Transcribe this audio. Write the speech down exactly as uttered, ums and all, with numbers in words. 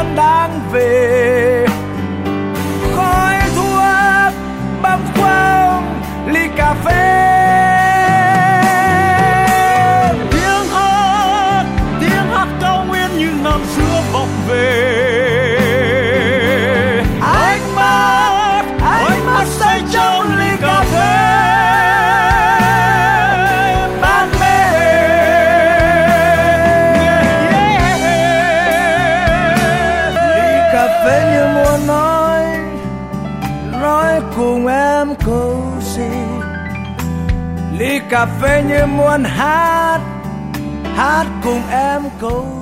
xuân đang về. Khói thuốc bâng khuâng ly cà phê. Tiếng hát, tiếng hát cao nguyên như năm xưa vọng về. Ánh mắt, ánh mắt say trong ly cà phê. Ban mê. Ly cà phê như muốn nói, nói cùng em câu gì. Ly cà phê như muốn hát, hát cùng em câu